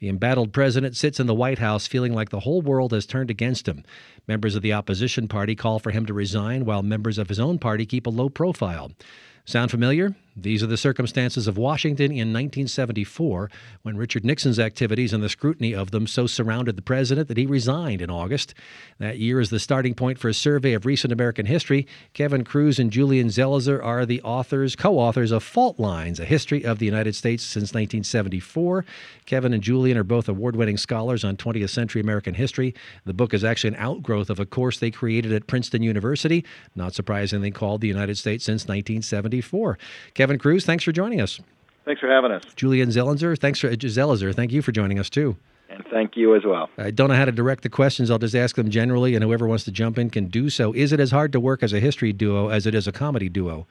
The embattled president sits in the White House feeling like the whole world has turned against him. Members of the opposition party call for him to resign, while members of his own party keep a low profile. Sound familiar? These are the circumstances of Washington in 1974, when Richard Nixon's activities and the scrutiny of them so surrounded the president that he resigned in August. That year is the starting point for a survey of recent American history. Kevin Kruse and Julian Zelizer are the co-authors of Fault Lines, A History of the United States Since 1974. Kevin and Julian are both award-winning scholars on 20th century American history. The book is actually an outgrowth of a course they created at Princeton University, not surprisingly called The United States Since 1974. Kevin Kruse, thanks for joining us. Thanks for having us. Julian Zelizer, thank you for joining us too. And thank you as well. I don't know how to direct the questions. I'll just ask them generally, and whoever wants to jump in can do so. Is it as hard to work as a history duo as it is a comedy duo?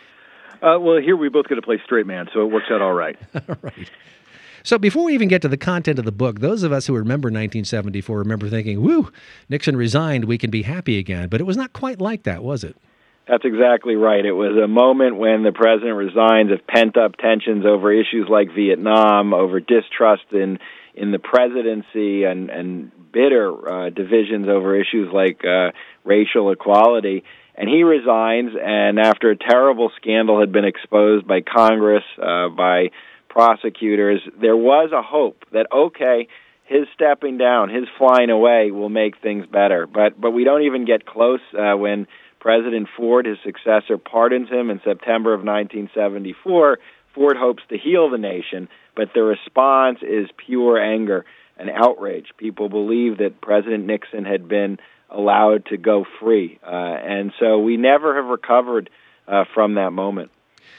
Well, here we both get to play straight man, so it works out all right. All right. So before we even get to the content of the book, those of us who remember 1974 remember thinking, whew, Nixon resigned, we can be happy again. But it was not quite like that, was it? That's exactly right. It was a moment when the president resigns of pent-up tensions over issues like Vietnam, over distrust in the presidency, and bitter divisions over issues like racial equality. And he resigns, and after a terrible scandal had been exposed by Congress, by prosecutors, there was a hope that, okay, his stepping down, his flying away will make things better. But we don't even get close when President Ford, his successor, pardons him in September of 1974. Ford hopes to heal the nation, but the response is pure anger and outrage. People believe that President Nixon had been allowed to go free. And so we never have recovered from that moment.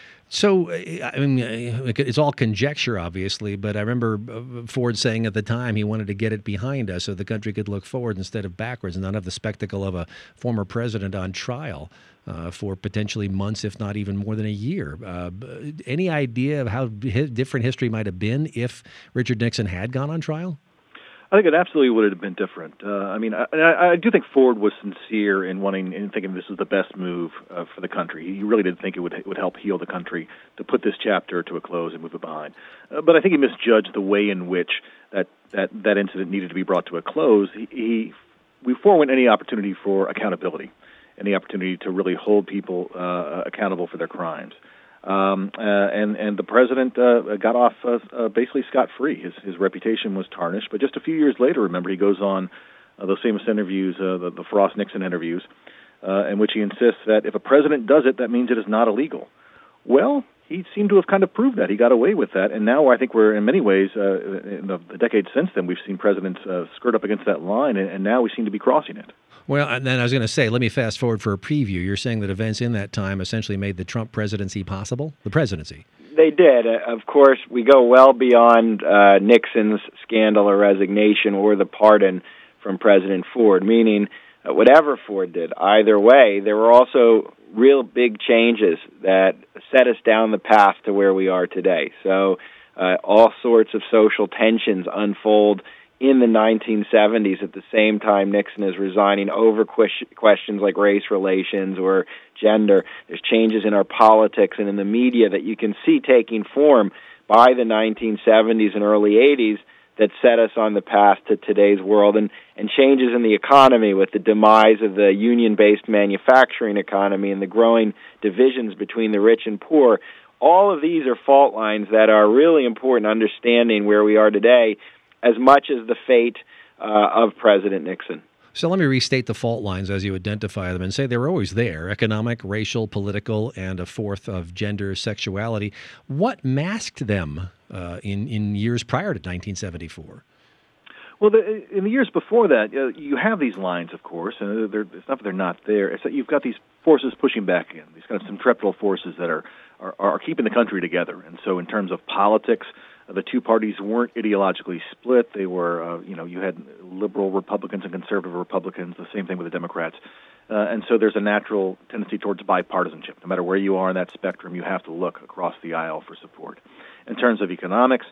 So, I mean, it's all conjecture, obviously, but I remember Ford saying at the time he wanted to get it behind us so the country could look forward instead of backwards and not have the spectacle of a former president on trial for potentially months, if not even more than a year. Any idea of how different history might have been if Richard Nixon had gone on trial? I think it absolutely would have been different. I do think Ford was sincere in thinking this was the best move for the country. He really did think it would help heal the country to put this chapter to a close and move it behind. But I think he misjudged the way in which that incident needed to be brought to a close. We forewent any opportunity for accountability, any opportunity to really hold people accountable for their crimes. And the president got off basically scot-free. His reputation was tarnished. But just a few years later, remember, he goes on those famous interviews, the Frost-Nixon interviews, in which he insists that if a president does it, that means it is not illegal. Well, he seemed to have kind of proved that. He got away with that. And now I think we're, in many ways, in the decades since then, we've seen presidents skirt up against that line, and now we seem to be crossing it. Well, and then I was going to say, let me fast forward for a preview. You're saying that events in that time essentially made the Trump presidency possible? The presidency. They did. Of course, we go well beyond Nixon's scandal or resignation or the pardon from President Ford, meaning whatever Ford did, either way, there were also real big changes that set us down the path to where we are today. So all sorts of social tensions unfold in the 1970s at the same time Nixon is resigning over questions like race relations or gender. There's changes in our politics and in the media that you can see taking form by the 1970s and early 80s that set us on the path to today's world, and changes in the economy with the demise of the union-based manufacturing economy and the growing divisions between the rich and poor. All of these are fault lines that are really important in understanding where we are today, as much as the fate of President Nixon. So let me restate the fault lines as you identify them and say they were always there: economic, racial, political, and a fourth of gender, sexuality. What masked them in years prior to 1974? Well, in the years before that, you have these lines, of course, and it's not that they're not there. It's that you've got these forces pushing back in, these kind of centripetal forces that are keeping the country together. And so in terms of politics, the two parties weren't ideologically split. They were, you had liberal Republicans and conservative Republicans, the same thing with the Democrats. And so there's a natural tendency towards bipartisanship. No matter where you are on that spectrum, you have to look across the aisle for support. In terms of economics,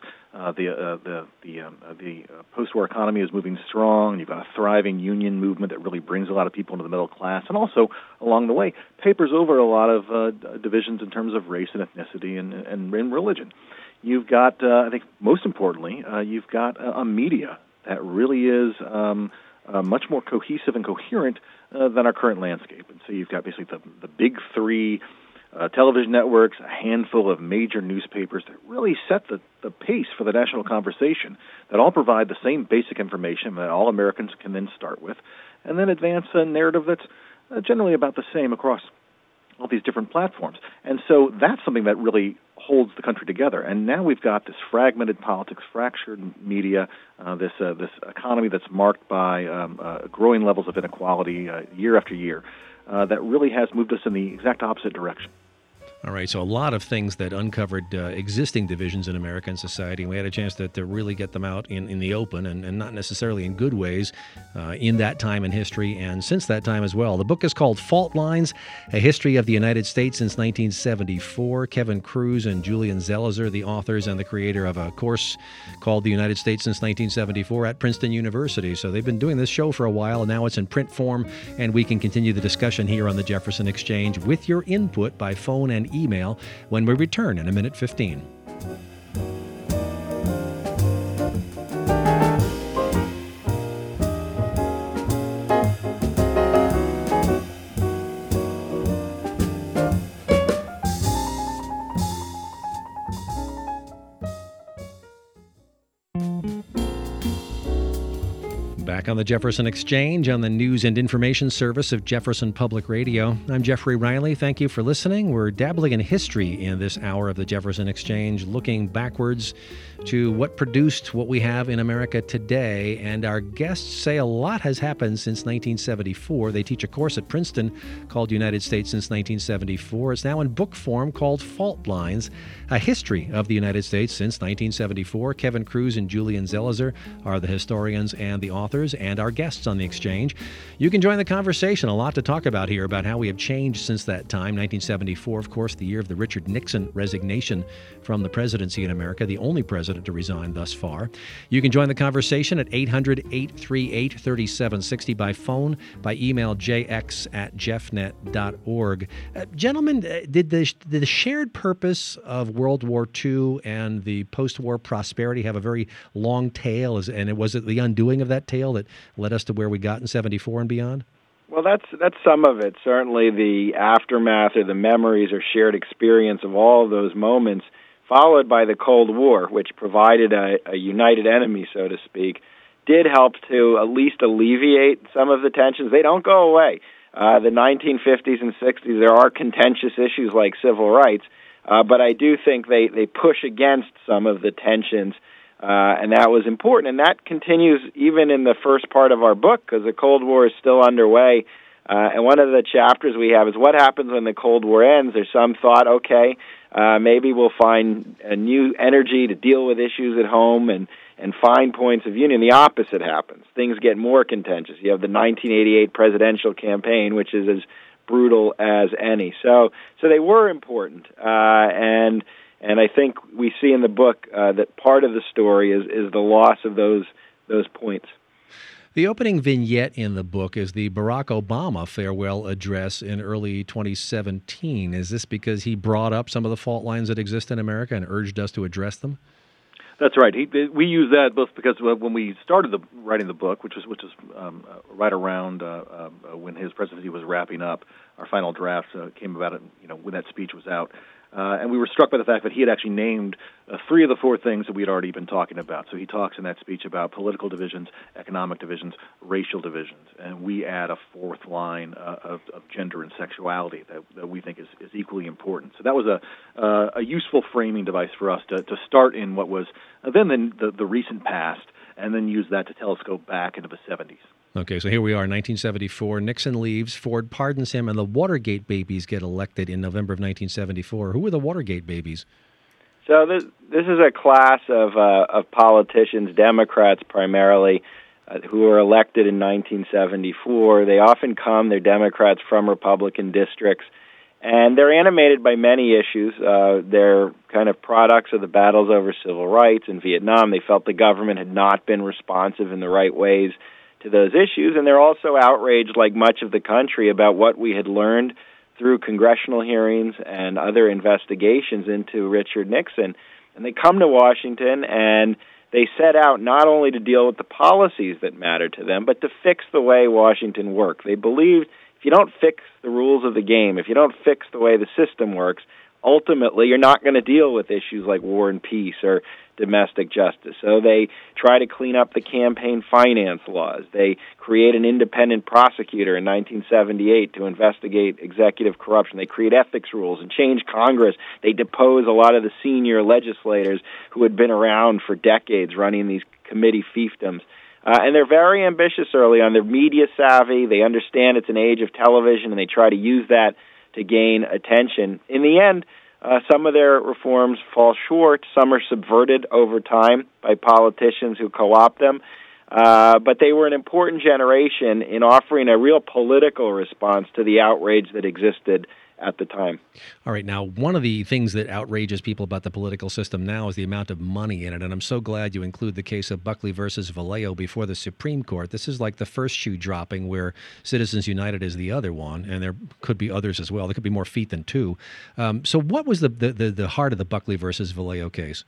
the post-war economy is moving strong. You've got a thriving union movement that really brings a lot of people into the middle class, and also along the way papers over a lot of divisions in terms of race and ethnicity and religion. you've got, I think most importantly, you've got a media that really is much more cohesive and coherent than our current landscape. And so you've got basically the big three television networks, a handful of major newspapers that really set the pace for the national conversation, that all provide the same basic information that all Americans can then start with, and then advance a narrative that's generally about the same across all these different platforms. And so that's something that really holds the country together. And now we've got this fragmented politics, fractured media, this economy that's marked by growing levels of inequality year after year, that really has moved us in the exact opposite direction. All right, so a lot of things that uncovered existing divisions in American society, and we had a chance to really get them out in the open, and not necessarily in good ways in that time in history and since that time as well. The book is called Fault Lines, A History of the United States Since 1974. Kevin Kruse and Julian Zelizer, the authors and the creator of a course called The United States Since 1974 at Princeton University. So they've been doing this show for a while, and now it's in print form, and we can continue the discussion here on the Jefferson Exchange with your input by phone and email when we return in a minute 15. Back on the Jefferson Exchange on the News and Information Service of Jefferson Public Radio. I'm Jeffrey Riley. Thank you for listening. We're dabbling in history in this hour of the Jefferson Exchange, looking backwards to what produced what we have in America today. And our guests say a lot has happened since 1974. They teach a course at Princeton called United States Since 1974. It's now in book form called Fault Lines, A History of the United States Since 1974. Kevin Kruse and Julian Zelizer are the historians and the authors and our guests on the Exchange. You can join the conversation. A lot to talk about here about how we have changed since that time. 1974, of course, the year of the Richard Nixon resignation from the presidency in America, the only president to resign thus far. You can join the conversation at 800-838-3760 by phone, by email jx@jeffnet.org. Gentlemen, did the shared purpose of World War II and the post-war prosperity have a very long tail? And was it the undoing of that tail that led us to where we got in 74 and beyond? Well, that's some of it. Certainly the aftermath or the memories or shared experience of all of those moments, followed by the Cold War, which provided a united enemy, so to speak, did help to at least alleviate some of the tensions. They don't go away. The 1950s and 60s, there are contentious issues like civil rights, but I do think they push against some of the tensions, and that was important. And that continues even in the first part of our book, because the Cold War is still underway. And one of the chapters we have is what happens when the Cold War ends. There's some thought, okay, maybe we'll find a new energy to deal with issues at home and find points of union. The opposite happens. Things get more contentious. You have the 1988 presidential campaign, which is as brutal as any. So they were important, and I think we see in the book that part of the story is the loss of those points. The opening vignette in the book is the Barack Obama farewell address in early 2017. Is this because he brought up some of the fault lines that exist in America and urged us to address them? That's right. We use that both because when we started writing the book, which was right around when his presidency was wrapping up, our final draft came about, when that speech was out. And we were struck by the fact that he had actually named 3 of the 4 things that we had already been talking about. So he talks in that speech about political divisions, economic divisions, racial divisions, and we add a 4th line of gender and sexuality that we think is equally important. So that was a useful framing device for us to start in what was then the recent past, and then use that to telescope back into the 70s. Okay, so here we are, 1974. Nixon leaves, Ford pardons him, and the Watergate babies get elected in November of 1974. Who were the Watergate babies? So this is a class of politicians, Democrats primarily, who were elected in 1974. They often they're Democrats from Republican districts, and they're animated by many issues. They're kind of products of the battles over civil rights in Vietnam. They felt the government had not been responsive in the right ways to those issues, and they're also outraged, like much of the country, about what we had learned through congressional hearings and other investigations into Richard Nixon. And they come to Washington and they set out not only to deal with the policies that matter to them, but to fix the way Washington works. They believed if you don't fix the rules of the game, if you don't fix the way the system works, ultimately you're not going to deal with issues like war and peace or domestic justice. So they try to clean up the campaign finance laws. They create an independent prosecutor in 1978 to investigate executive corruption. They create ethics rules and change Congress. They depose a lot of the senior legislators who had been around for decades running these committee fiefdoms. And they're very ambitious early on. They're media savvy. They understand it's an age of television, and they try to use that to gain attention. In the end, some of their reforms fall short. Some are subverted over time by politicians who co-opt them. But they were an important generation in offering a real political response to the outrage that existed at the time. All right. Now, one of the things that outrages people about the political system now is the amount of money in it. And I'm so glad you include the case of Buckley versus Valeo before the Supreme Court. This is like the first shoe dropping where Citizens United is the other one. And there could be others as well. There could be more feet than two. So what was the heart of the Buckley versus Valeo case?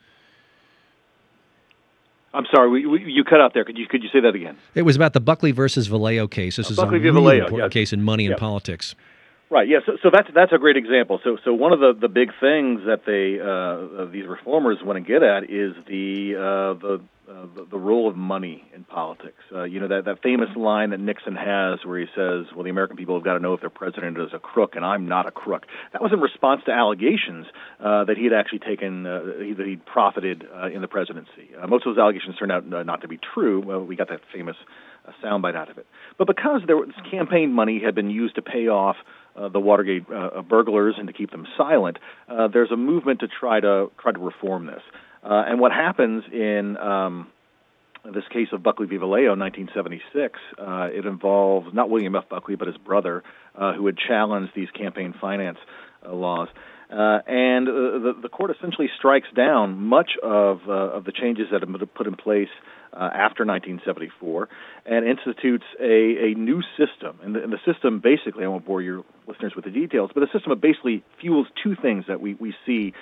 I'm sorry, you cut out there. Could you say that again? It was about the Buckley versus Valeo case. This is Buckley a really Valeo, important case in money and politics. Right. Yeah. So that's a great example. So one of the big things that these reformers want to get at is the role of money in politics. That famous line that Nixon has where he says, "Well, the American people have got to know if their president is a crook, and I'm not a crook." That was in response to allegations that he had actually taken that he'd profited in the presidency. Most of those allegations turned out not to be true. Well, we got that famous soundbite out of it. But because campaign money had been used to pay off the Watergate burglars and to keep them silent, there's a movement to try to reform this. And what happens in this case of Buckley v. Valeo in 1976, it involves not William F. Buckley, but his brother, who had challenged these campaign finance laws. And the court essentially strikes down much of the changes that have been put in place after 1974 and institutes a new system. And the system basically, I won't bore your listeners with the details, but the system basically fuels two things that we see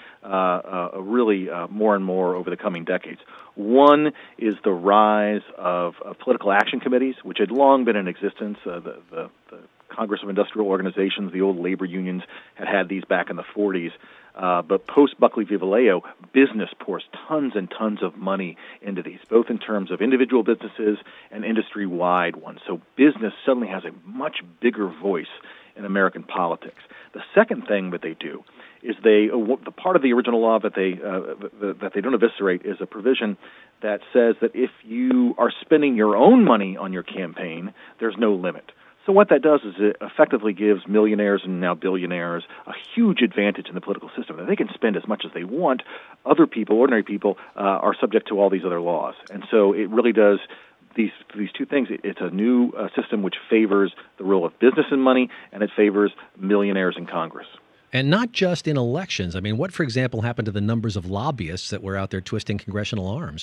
really more and more over the coming decades. One is the rise of political action committees, which had long been in existence. The Congress of Industrial Organizations, the old labor unions, had these back in the 40s. But post-Buckley v. Valeo, business pours tons and tons of money into these, both in terms of individual businesses and industry-wide ones. So business suddenly has a much bigger voice in American politics. The second thing that they do is the part of the original law that they don't eviscerate is a provision that says that if you are spending your own money on your campaign, there's no limit. So what that does is it effectively gives millionaires and now billionaires a huge advantage in the political system. They can spend as much as they want. Other people, ordinary people, are subject to all these other laws. And so it really does these two things. It's a new system which favors the role of business and money, and it favors millionaires in Congress. And not just in elections. I mean, what, for example, happened to the numbers of lobbyists that were out there twisting congressional arms?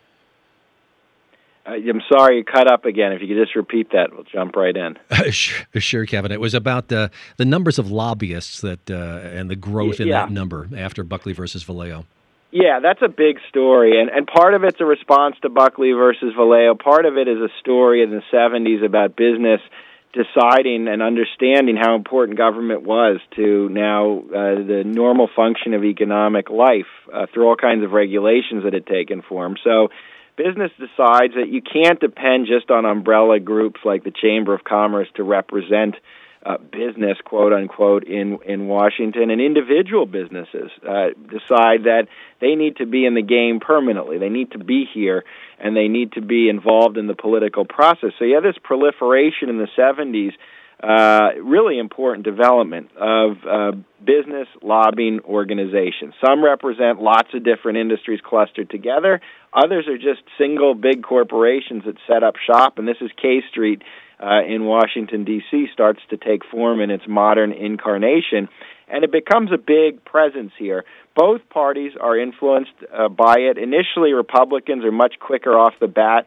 I'm sorry, you cut up again. If you could just repeat that, we'll jump right in. Sure, Kevin. It was about the numbers of lobbyists that and the growth in that number after Buckley versus Valeo. Yeah, that's a big story, and part of it's a response to Buckley versus Valeo. Part of it is a story in the 70s about business deciding and understanding how important government was to now the normal function of economic life through all kinds of regulations that had taken form. So business decides that you can't depend just on umbrella groups like the Chamber of Commerce to represent business, quote unquote, in Washington, and individual businesses decide that they need to be in the game permanently. They need to be here, and they need to be involved in the political process. So you have this proliferation in the 70s, really important development of business lobbying organizations. Some represent lots of different industries clustered together. Others are just single big corporations that set up shop, and this is K Street in Washington, D.C., starts to take form in its modern incarnation, and it becomes a big presence here. Both parties are influenced by it. Initially, Republicans are much quicker off the bat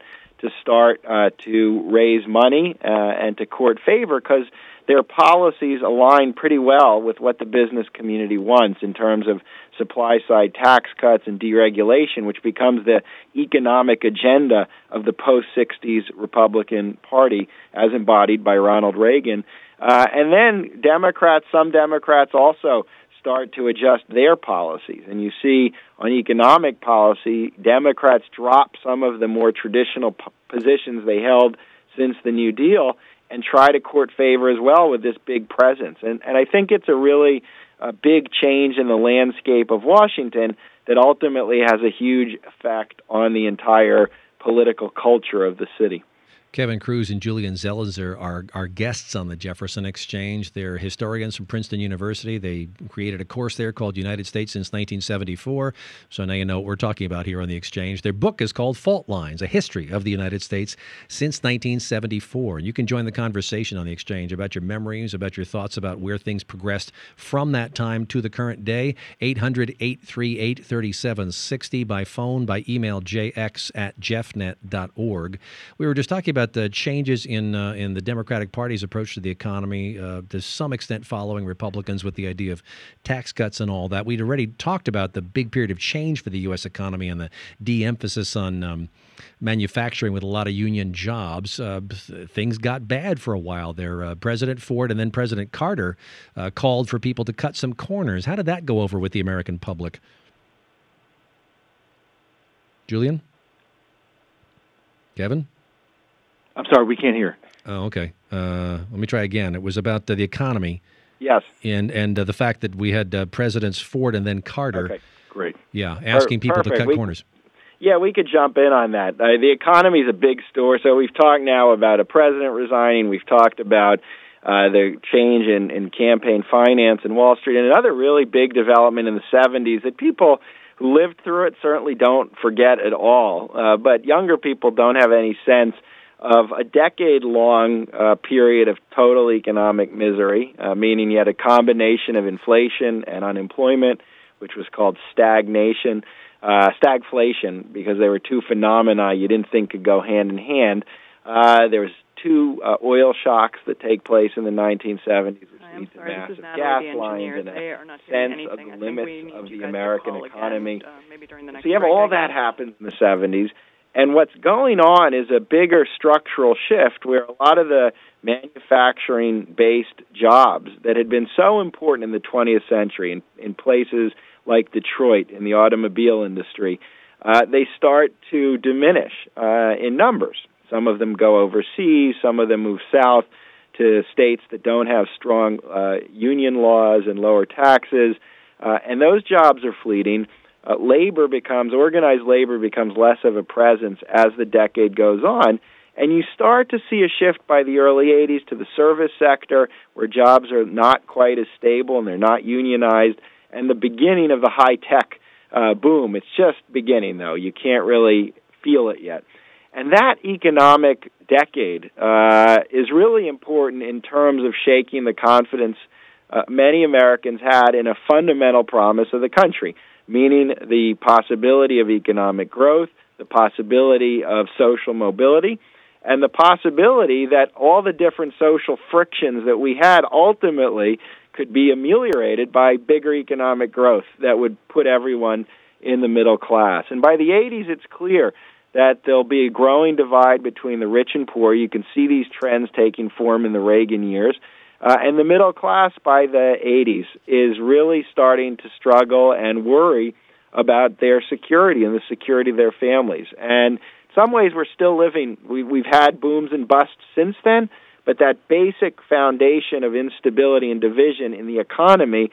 to start to raise money and to court favor, because their policies align pretty well with what the business community wants in terms of supply-side tax cuts and deregulation, which becomes the economic agenda of the post-60s Republican Party as embodied by Ronald Reagan. And then some Democrats also start to adjust their policies. And you see on economic policy, Democrats drop some of the more traditional positions they held since the New Deal and try to court favor as well with this big presence. And I think it's a really big change in the landscape of Washington that ultimately has a huge effect on the entire political culture of the city. Kevin Kruse and Julian Zelizer are guests on the Jefferson Exchange. They're historians from Princeton University. They created a course there called United States since 1974. So now you know what we're talking about here on the Exchange. Their book is called Fault Lines, A History of the United States since 1974. You can join the conversation on the Exchange about your memories, about your thoughts about where things progressed from that time to the current day. 800-838-3760 by phone, by email, jx@jeffnet.org. We were just talking about the changes in the Democratic Party's approach to the economy, to some extent following Republicans with the idea of tax cuts and all that. We'd already talked about the big period of change for the U.S. economy and the de-emphasis on manufacturing with a lot of union jobs. Things got bad for a while there. President Ford and then President Carter called for people to cut some corners. How did that go over with the American public? Julian? Kevin? I'm sorry, we can't hear. Oh, okay. Let me try again. It was about the economy. Yes. And the fact that we had Presidents Ford and then Carter. Okay, great. Yeah, asking people to cut corners. Yeah, we could jump in on that. The economy is a big story. So we've talked now about a president resigning. We've talked about the change in campaign finance in Wall Street, and another really big development in the 70s that people who lived through it certainly don't forget at all. But younger people don't have any sense of a decade-long period of total economic misery, meaning you had a combination of inflation and unemployment, which was called stagflation, because there were two phenomena you didn't think could go hand in hand. There was two oil shocks that take place in the 1970s, which lead to massive gas lines and a sense of the limits of the American economy. So you have all that happens in the 70s. And what's going on is a bigger structural shift where a lot of the manufacturing-based jobs that had been so important in the 20th century in places like Detroit in the automobile industry, they start to diminish in numbers. Some of them go overseas. Some of them move south to states that don't have strong union laws and lower taxes. And those jobs are fleeting. Organized labor becomes less of a presence as the decade goes on, and you start to see a shift by the early 80s to the service sector, where jobs are not quite as stable and they're not unionized, and the beginning of the high-tech boom. It's just beginning, though. You can't really feel it yet. And that economic decade is really important in terms of shaking the confidence many Americans had in a fundamental promise of the country, meaning the possibility of economic growth, the possibility of social mobility, and the possibility that all the different social frictions that we had ultimately could be ameliorated by bigger economic growth that would put everyone in the middle class. And by the 80s, it's clear that there'll be a growing divide between the rich and poor. You can see these trends taking form in the Reagan years. And the middle class by the 80s is really starting to struggle and worry about their security and the security of their families. And in some ways, we're still living. We've had booms and busts since then, but that basic foundation of instability and division in the economy.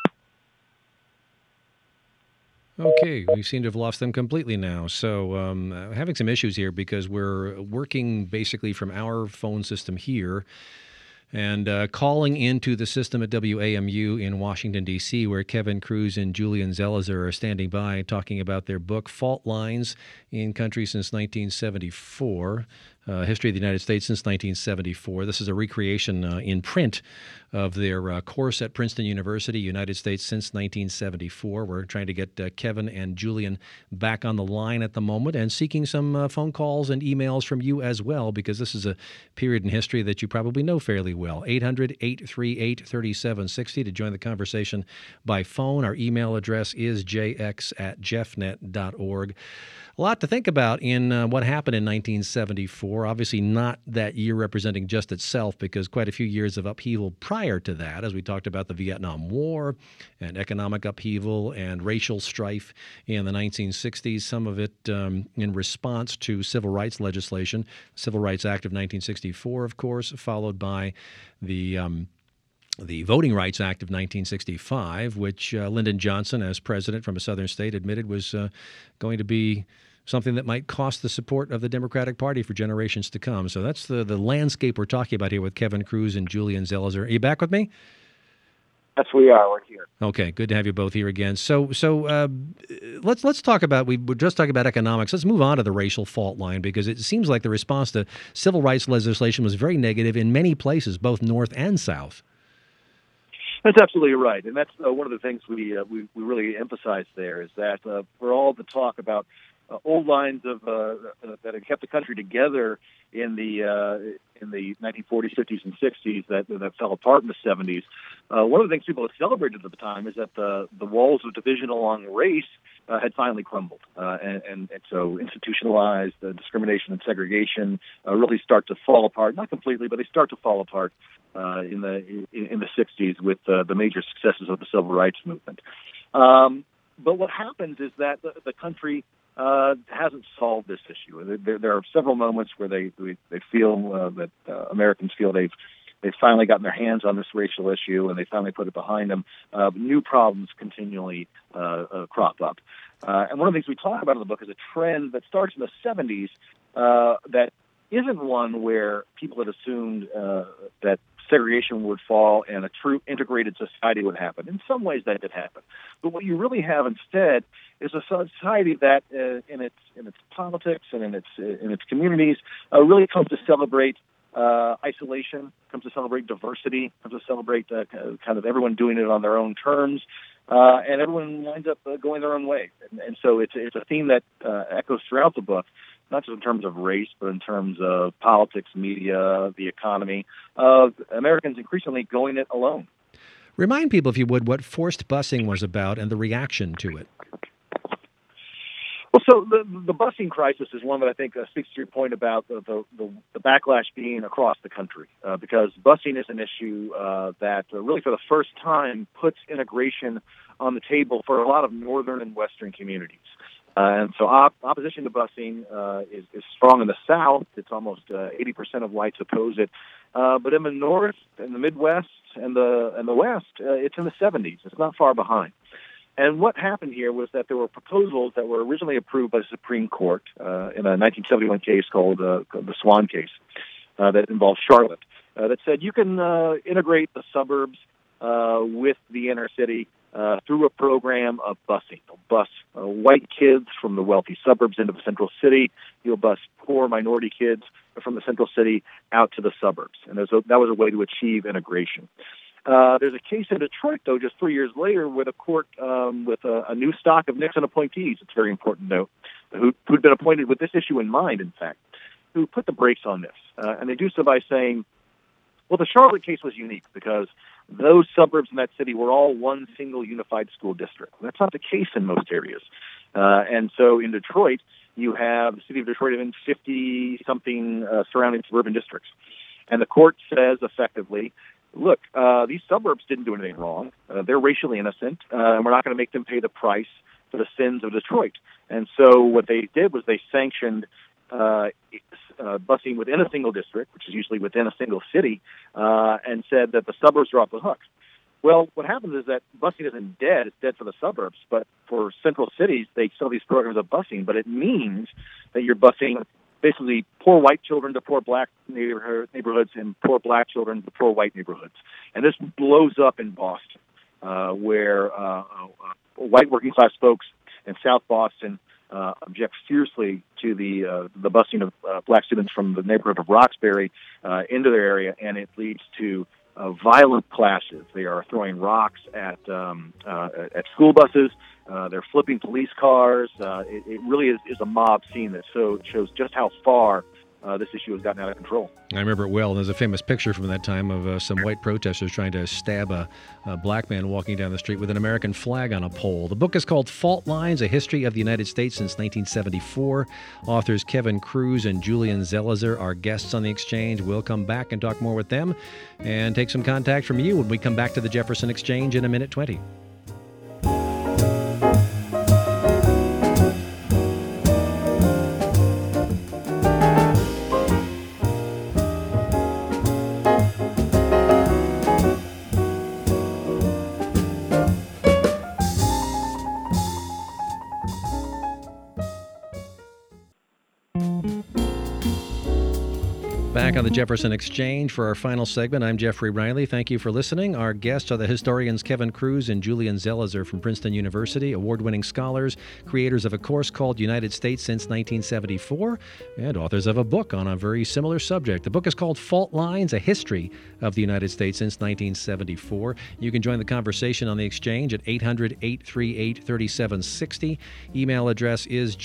Okay, we seem to have lost them completely now. So having some issues here because we're working basically from our phone system here and calling into the system at WAMU in Washington, D.C., where Kevin Kruse and Julian Zelizer are standing by talking about their book, Fault Lines in Country Since 1974. History of the United States since 1974. This is a recreation in print of their course at Princeton University, United States since 1974. We're trying to get Kevin and Julian back on the line at the moment and seeking some phone calls and emails from you as well, because this is a period in history that you probably know fairly well. 800-838-3760 to join the conversation by phone. Our email address is jx@jeffnet.org. A lot to think about in what happened in 1974. Obviously not that year representing just itself, because quite a few years of upheaval prior to that, as we talked about the Vietnam War and economic upheaval and racial strife in the 1960s, some of it in response to civil rights legislation, Civil Rights Act of 1964, of course, followed by the Voting Rights Act of 1965, which Lyndon Johnson, as president from a southern state, admitted was going to be something that might cost the support of the Democratic Party for generations to come. So that's the landscape we're talking about here with Kevin Kruse and Julian Zelizer. Are you back with me? Yes, we are. We're here. Okay, good to have you both here again. So let's talk about, we were just talking about economics. Let's move on to the racial fault line, because it seems like the response to civil rights legislation was very negative in many places, both North and South. That's absolutely right, and that's one of the things we really emphasize there, is that for all the talk about old lines of that had kept the country together in the 1940s, 50s, and 60s that fell apart in the 70s. One of the things people had celebrated at the time is that the walls of division along race had finally crumbled, and so institutionalized discrimination and segregation really start to fall apart. Not completely, but they start to fall apart in the 60s with the major successes of the civil rights movement. But what happens is that the country hasn't solved this issue. There are several moments where they feel that Americans feel they've finally gotten their hands on this racial issue and they finally put it behind them. New problems continually crop up. And one of the things we talk about in the book is a trend that starts in the 70s that isn't one where people had assumed that segregation would fall and a true integrated society would happen. In some ways that did happen. But what you really have instead is a society that in its politics and in its communities really comes to celebrate isolation, comes to celebrate diversity, comes to celebrate kind of everyone doing it on their own terms, and everyone winds up going their own way. And so it's a theme that echoes throughout the book, not just in terms of race, but in terms of politics, media, the economy, of Americans increasingly going it alone. Remind people, if you would, what forced busing was about and the reaction to it. Well, so the busing crisis is one that I think speaks to your point about the backlash being across the country, because busing is an issue that really for the first time puts integration on the table for a lot of northern and western communities. And so opposition to busing is strong in the South. It's almost 80% of whites oppose it. But in the North, in the Midwest, and the West, it's in the 70s. It's not far behind. And what happened here was that there were proposals that were originally approved by the Supreme Court in a 1971 case called the Swan case that involved Charlotte, that said you can integrate the suburbs with the inner city through a program of busing. You'll bus white kids from the wealthy suburbs into the central city. You'll bus poor minority kids from the central city out to the suburbs. And that was a way to achieve integration. There's a case in Detroit, though, just 3 years later, where the court, with a new stock of Nixon appointees, it's very important to note, who'd been appointed with this issue in mind, in fact, who put the brakes on this. And they do so by saying, well, the Charlotte case was unique because those suburbs in that city were all one single unified school district. That's not the case in most areas. And so in Detroit, you have the city of Detroit having 50-something surrounding suburban districts. And the court says effectively, look, these suburbs didn't do anything wrong. They're racially innocent, and we're not going to make them pay the price for the sins of Detroit. And so what they did was they sanctioned busing within a single district, which is usually within a single city, and said that the suburbs are off the hook. Well, what happens is that busing isn't dead. It's dead for the suburbs. But for central cities, they sell these programs of busing, but it means that you're busing basically poor white children to poor black neighborhoods and poor black children to poor white neighborhoods. And this blows up in Boston, where white working-class folks in South Boston object fiercely to the busing of black students from the neighborhood of Roxbury into their area, and it leads to violent clashes. They are throwing rocks at school buses. They're flipping police cars. It really is a mob scene that shows just how far this issue has gotten out of control. I remember it well. There's a famous picture from that time of some white protesters trying to stab a black man walking down the street with an American flag on a pole. The book is called Fault Lines, A History of the United States Since 1974. Authors Kevin Kruse and Julian Zelizer are guests on The Exchange. We'll come back and talk more with them and take some contact from you when we come back to the Jefferson Exchange in a minute 20. Back on the Jefferson Exchange for our final segment. I'm Jeffrey Riley. Thank you for listening. Our guests are the historians Kevin Kruse and Julian Zelizer from Princeton University, award-winning scholars, creators of a course called United States Since 1974, and authors of a book on a very similar subject. The book is called Fault Lines, A History of the United States Since 1974. You can join the conversation on the Exchange at 800-838-3760. Email address is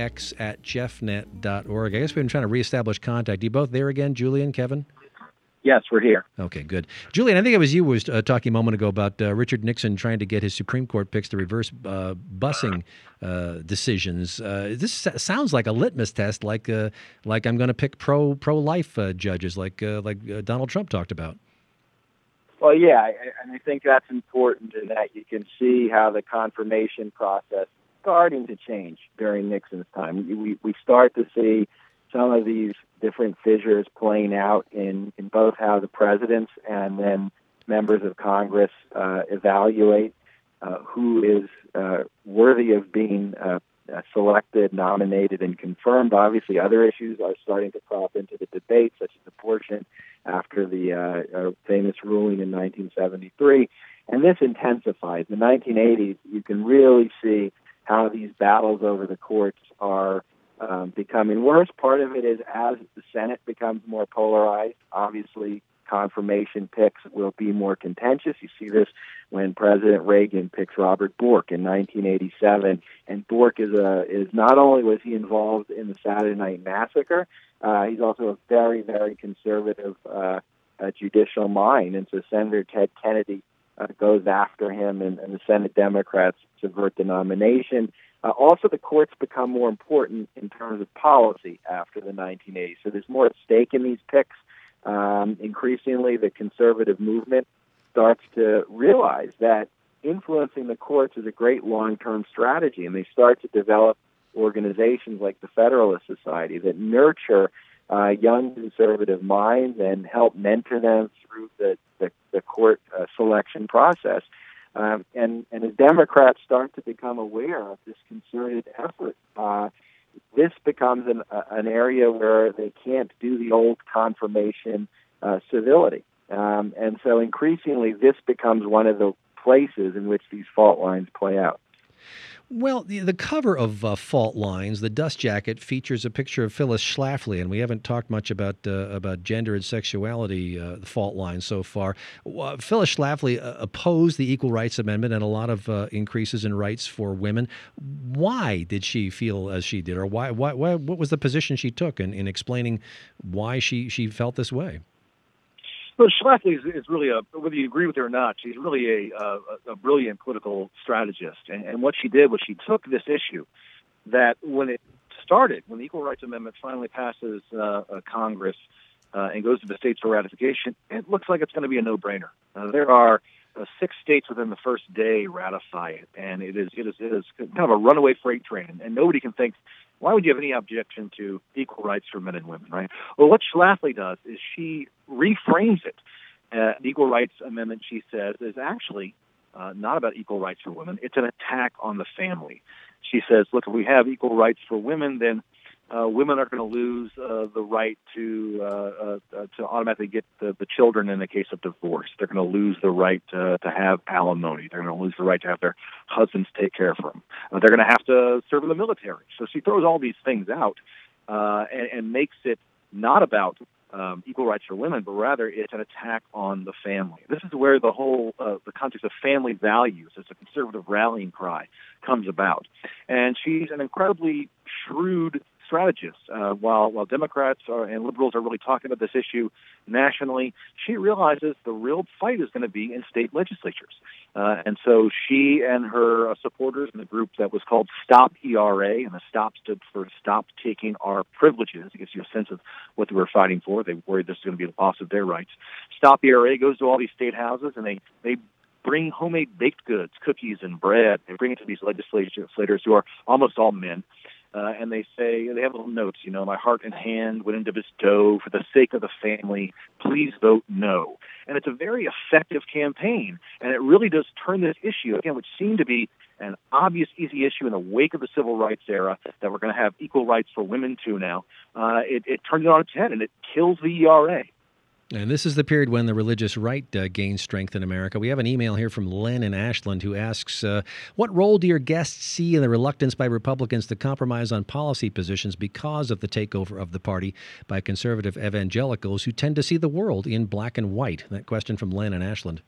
jx@jeffnet.org. I guess we've been trying to reestablish contact. Are you both there again, Julian, Kevin? Yes, we're here. Okay, good. Julian, I think it was you who was talking a moment ago about Richard Nixon trying to get his Supreme Court picks to reverse busing decisions. This sounds like a litmus test, like I'm going to pick pro-life judges, like Donald Trump talked about. Well, yeah, and I think that's important in that you can see how the confirmation process is starting to change during Nixon's time. We start to see some of these different fissures playing out in both how the presidents and then members of Congress evaluate who is worthy of being selected, nominated, and confirmed. Obviously, other issues are starting to crop into the debate, such as abortion after the famous ruling in 1973. And this intensifies. In the 1980s, you can really see how these battles over the courts are becoming worse. Part of it is as the Senate becomes more polarized, obviously confirmation picks will be more contentious. You see this when President Reagan picks Robert Bork in 1987, and Bork is not only was he involved in the Saturday Night Massacre, he's also a very, very conservative judicial mind, and so Senator Ted Kennedy goes after him, and the Senate Democrats subvert the nomination. Also, the courts become more important in terms of policy after the 1980s. So there's more at stake in these picks. Increasingly, the conservative movement starts to realize that influencing the courts is a great long-term strategy, and they start to develop organizations like the Federalist Society that nurture young conservative minds and help mentor them through the court selection process. And as Democrats start to become aware of this concerted effort, this becomes an area where they can't do the old confirmation civility. And so increasingly, this becomes one of the places in which these fault lines play out. Well, the cover of Fault Lines, the dust jacket, features a picture of Phyllis Schlafly, and we haven't talked much about gender and sexuality, the fault lines so far. Phyllis Schlafly opposed the Equal Rights Amendment and a lot of increases in rights for women. Why did she feel as she did, or why what was the position she took in explaining why she felt this way? Well, Schlafly is really whether you agree with her or not, she's really a brilliant political strategist. And what she did was she took this issue that when it started, when the Equal Rights Amendment finally passes Congress and goes to the states for ratification, it looks like it's going to be a no-brainer. There are 6 states within the first day ratify it, and it is kind of a runaway freight train, and nobody can think, why would you have any objection to equal rights for men and women, right? Well, what Schlafly does is she reframes it. The Equal Rights Amendment, she says, is actually not about equal rights for women. It's an attack on the family. She says, look, if we have equal rights for women, then women are going to lose the right to automatically get the children in the case of divorce. They're going to lose the right to have alimony. They're going to lose the right to have their husbands take care of them. They're going to have to serve in the military. So she throws all these things out and makes it not about equal rights for women, but rather it's an attack on the family. This is where the whole the context of family values as a conservative rallying cry comes about. And she's an incredibly shrewd strategist. While Democrats and liberals are really talking about this issue nationally, she realizes the real fight is going to be in state legislatures. And so she and her supporters in the group that was called Stop ERA, and the STOP stood for Stop Taking Our Privileges. It gives you a sense of what they were fighting for. They worried this was going to be the loss of their rights. Stop ERA goes to all these state houses, and they bring homemade baked goods, cookies and bread. They bring it to these legislators who are almost all men. And they say, they have little notes, my heart and hand went into this dough for the sake of the family. Please vote no. And it's a very effective campaign. And it really does turn this issue, again, which seemed to be an obvious, easy issue in the wake of the civil rights era, that we're going to have equal rights for women too now. It turns it on its head, and it kills the ERA. And this is the period when the religious right gains strength in America. We have an email here from Len in Ashland who asks, what role do your guests see in the reluctance by Republicans to compromise on policy positions because of the takeover of the party by conservative evangelicals who tend to see the world in black and white? That question from Len in Ashland.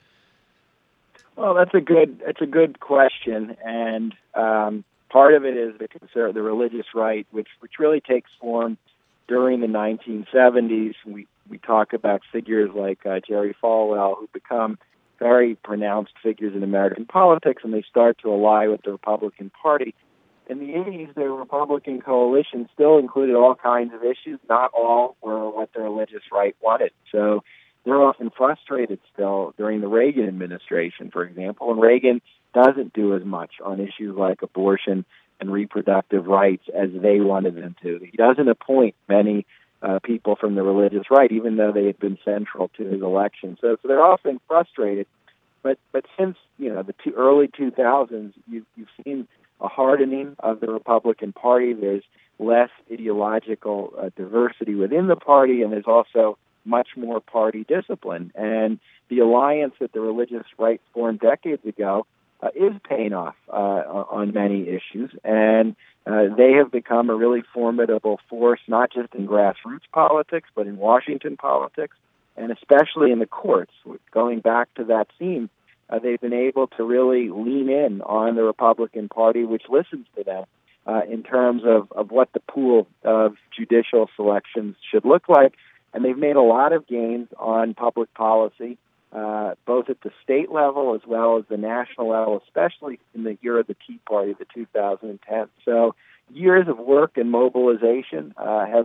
Well, that's a good question, and part of it is the religious right, which really takes form during the 1970s. We talk about figures like Jerry Falwell, who become very pronounced figures in American politics, and they start to ally with the Republican Party. In the 80s, the Republican coalition still included all kinds of issues. Not all were what the religious right wanted. So they're often frustrated still during the Reagan administration, for example, and Reagan doesn't do as much on issues like abortion and reproductive rights as they wanted them to. He doesn't appoint many people from the religious right, even though they had been central to his election. So they're often frustrated. But since the early 2000s, you've seen a hardening of the Republican Party. There's less ideological diversity within the party, and there's also much more party discipline. And the alliance that the religious right formed decades ago is paying off on many issues, and they have become a really formidable force, not just in grassroots politics, but in Washington politics, and especially in the courts. Going back to that theme, they've been able to really lean in on the Republican Party, which listens to them in terms of what the pool of judicial selections should look like, and they've made a lot of gains on public policy, both at the state level as well as the national level, especially in the year of the Tea Party, the 2010. So years of work and mobilization have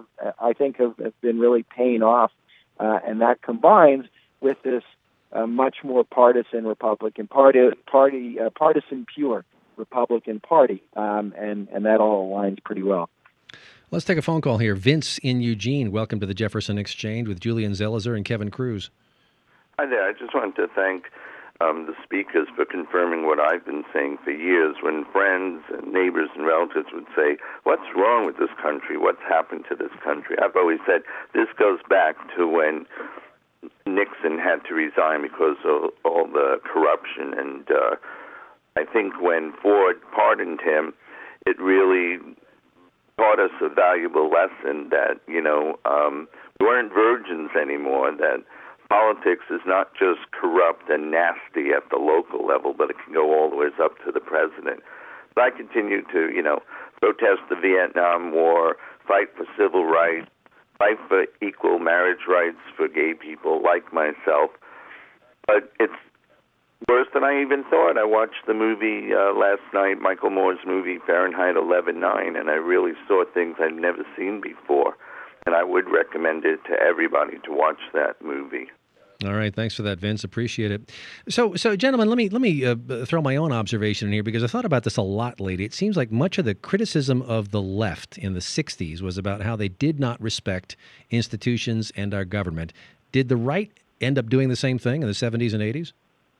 been really paying off, and that combines with this much more partisan Republican partisan pure Republican Party, and that all aligns pretty well. Let's take a phone call here. Vince in Eugene, welcome to the Jefferson Exchange with Julian Zelizer and Kevin Cruz. Hi there. I just wanted to thank the speakers for confirming what I've been saying for years. When friends and neighbors and relatives would say, what's wrong with this country? What's happened to this country? I've always said this goes back to when Nixon had to resign because of all the corruption. And I think when Ford pardoned him, it really taught us a valuable lesson that, we weren't virgins anymore, that politics is not just corrupt and nasty at the local level, but it can go all the way up to the president. But I continue to, protest the Vietnam War, fight for civil rights, fight for equal marriage rights for gay people like myself. But it's worse than I even thought. I watched the movie last night, Michael Moore's movie, Fahrenheit 11/9, and I really saw things I'd never seen before. And I would recommend it to everybody to watch that movie. All right, thanks for that, Vince. Appreciate it. So, gentlemen, let me throw my own observation in here because I thought about this a lot lately. It seems like much of the criticism of the left in the 60s was about how they did not respect institutions and our government. Did the right end up doing the same thing in the 70s and 80s?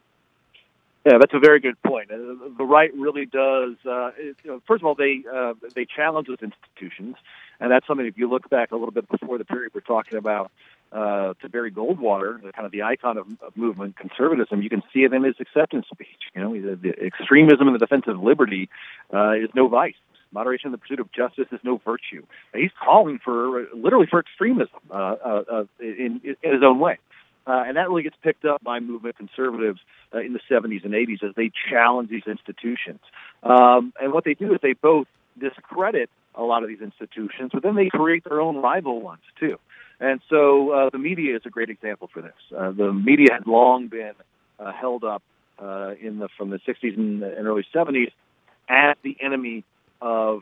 Yeah, that's a very good point. The right really does. First of all, they challenge those institutions. And that's something, if you look back a little bit before the period we're talking about, to Barry Goldwater, the kind of the icon of movement conservatism, you can see it in his acceptance speech. The extremism in the defense of liberty is no vice. Moderation in the pursuit of justice is no virtue. He's calling literally for extremism in his own way. And that really gets picked up by movement conservatives in the 70s and 80s as they challenge these institutions. And what they do is they both discredit a lot of these institutions, but then they create their own rival ones, too. And so the media is a great example for this. The media had long been held up from the 60s and early 70s as the enemy of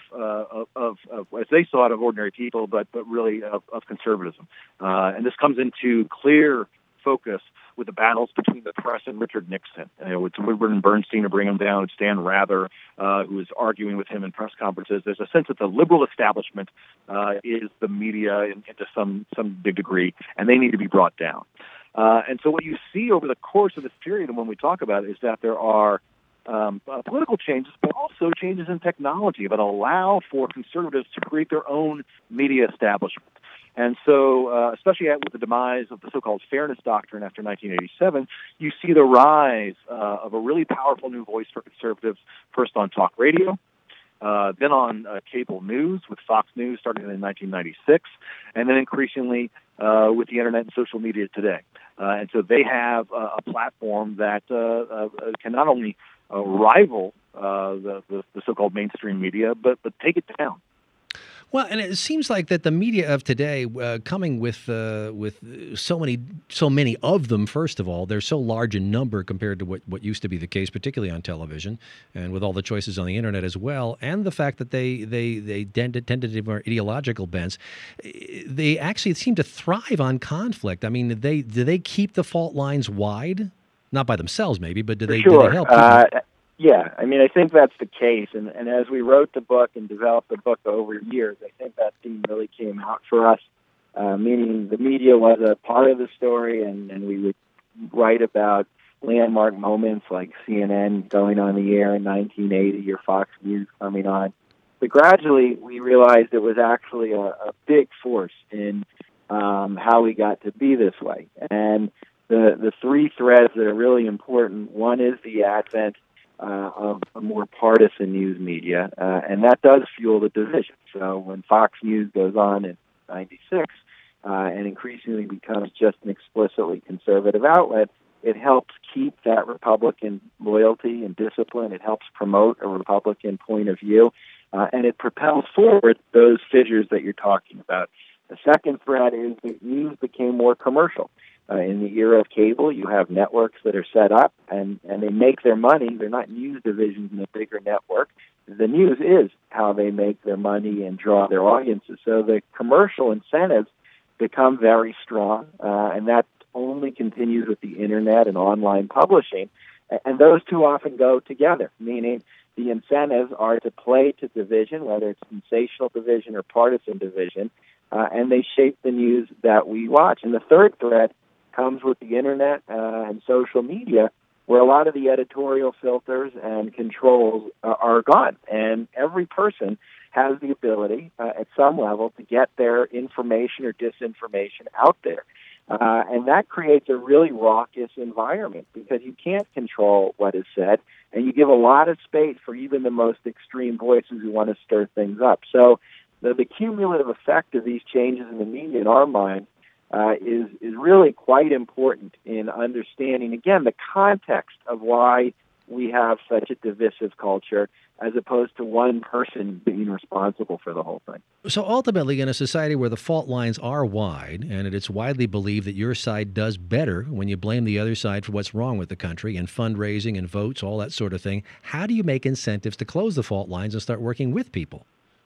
as they saw it, of ordinary people, but really of conservatism. And this comes into clear focus with the battles between the press and Richard Nixon. It's Woodward and Bernstein to bring him down. It's Dan Rather who is arguing with him in press conferences. There's a sense that the liberal establishment is the media to some big degree, and they need to be brought down. And so what you see over the course of this period, and when we talk about it, is that there are political changes, but also changes in technology that allow for conservatives to create their own media establishment. And so, especially with the demise of the so-called fairness doctrine after 1987, you see the rise of a really powerful new voice for conservatives, first on talk radio, then on cable news with Fox News starting in 1996, and then increasingly with the Internet and social media today. And so they have a platform that can not only rival the so-called mainstream media, but take it down. Well, and it seems like that the media of today, coming with so many of them. First of all, they're so large in number compared to what used to be the case, particularly on television, and with all the choices on the internet as well, and the fact that they tend to have more ideological bents. They actually seem to thrive on conflict. I mean, do they keep the fault lines wide? Not by themselves, maybe, but do they help? Yeah, I mean, I think that's the case. And as we wrote the book and developed the book over years, I think that theme really came out for us, meaning the media was a part of the story, and we would write about landmark moments like CNN going on the air in 1980 or Fox News coming on. But gradually, we realized it was actually a big force in how we got to be this way. And the three threads that are really important, one is the advent of a more partisan news media, and that does fuel the division. So when Fox News goes on in 96 and increasingly becomes just an explicitly conservative outlet, it helps keep that Republican loyalty and discipline. It helps promote a Republican point of view, and it propels forward those fissures that you're talking about. The second thread is that news became more commercial. In the era of cable, you have networks that are set up, and they make their money. They're not news divisions in a bigger network. The news is how they make their money and draw their audiences. So the commercial incentives become very strong, and that only continues with the Internet and online publishing. And those two often go together, meaning the incentives are to play to division, whether it's sensational division or partisan division, and they shape the news that we watch. And the third thread comes with the Internet and social media, where a lot of the editorial filters and controls are gone. And every person has the ability at some level to get their information or disinformation out there. And that creates a really raucous environment because you can't control what is said, and you give a lot of space for even the most extreme voices who want to stir things up. So the cumulative effect of these changes in the media, in our mind, is really quite important in understanding, again, the context of why we have such a divisive culture as opposed to one person being responsible for the whole thing. So ultimately, in a society where the fault lines are wide, and it's widely believed that your side does better when you blame the other side for what's wrong with the country and fundraising and votes, all that sort of thing, how do you make incentives to close the fault lines and start working with people?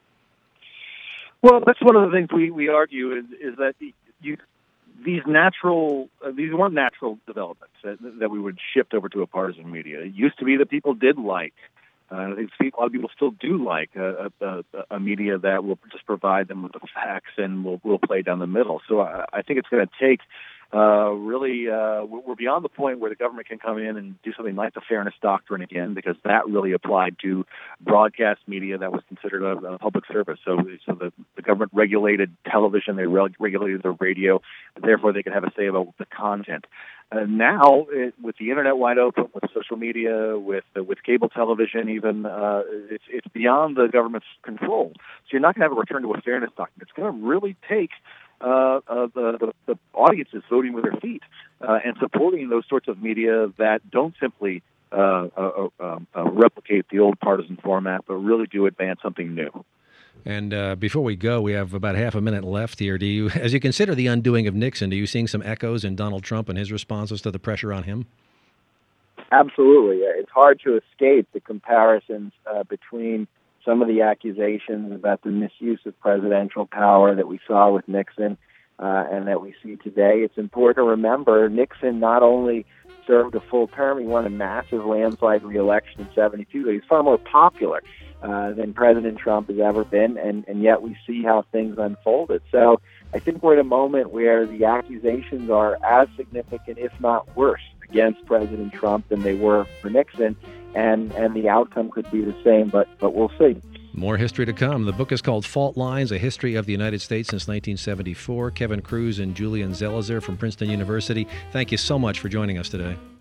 Well, that's one of the things we argue is that these weren't natural developments that we would shift over to a partisan media. It used to be that people did like, I think a lot of people still do like a media that will just provide them with the facts and will play down the middle. So I think it's going to take we're beyond the point where the government can come in and do something like the Fairness Doctrine again, because that really applied to broadcast media that was considered a public service. So the government regulated television, they regulated the radio, therefore they could have a say about the content. Now, with the internet wide open, with social media, with cable television, even it's beyond the government's control. So you're not going to have a return to a fairness doctrine. It's going to really take the audiences voting with their feet and supporting those sorts of media that don't simply replicate the old partisan format, but really do advance something new. And before we go, we have about half a minute left here. As you consider the undoing of Nixon, are you seeing some echoes in Donald Trump and his responses to the pressure on him? Absolutely. It's hard to escape the comparisons between some of the accusations about the misuse of presidential power that we saw with Nixon and that we see today. It's important to remember Nixon not only served a full term, he won a massive landslide re-election in 1972, but he's far more popular than President Trump has ever been, and yet we see how things unfolded. So I think we're at a moment where the accusations are as significant, if not worse, against President Trump than they were for Nixon, and the outcome could be the same, but we'll see. More history to come. The book is called Fault Lines, A History of the United States Since 1974. Kevin Kruse and Julian Zelizer from Princeton University, thank you so much for joining us today.